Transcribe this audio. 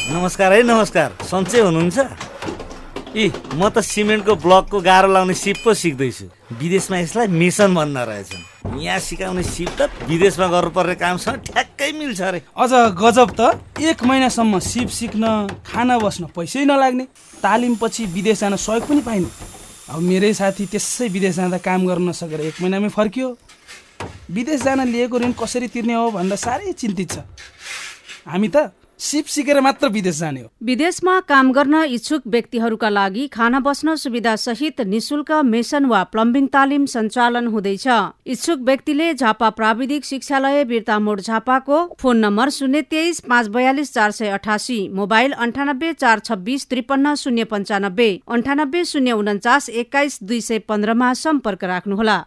नमस्कार है, नमस्कार। सन्चै हुनुहुन्छ? म त सिमेन्टको ब्लकको गाह्रो लाउने सिप पो सिक्दैछु। विदेशमा यसलाई मिसन भन्न रहेछन्। यहाँ सिकाउने सिप त विदेशमा गर्नुपर्ने कामसँग ठ्याक्कै मिल्छ अरे। अझ गजब त, 1 महिनासम्म सिप सिक्न खाना बस्न पैसै नलाग्ने, तालिमपछि विदेश जान सहयोग पनि पाइने। अब मेरै साथी त्यसै विदेश जाँदा काम गर्न नसकेर 1 महिनामै फर्कियो। विदेश जान लिएको ऋण कसरी तिर्ने हो भन्दा साह्रै चिन्तित छ। हामी त सिप सिकेर मात्र विदेश जाने हो। विदेशमा काम गर्न इच्छुक व्यक्तिहरूका लागि खाना बस्न सुविधा सहित निशुल्क मेसन वा प्लम्बिङ तालिम सञ्चालन हुँदैछ। इच्छुक व्यक्तिले झापा प्राविधिक शिक्षालय बिर्ता मोड झापाको फोन नम्बर 023 542 488, मोबाइल 98 426 53 095, 98 049 21 215 मा सम्पर्क राख्नुहोला।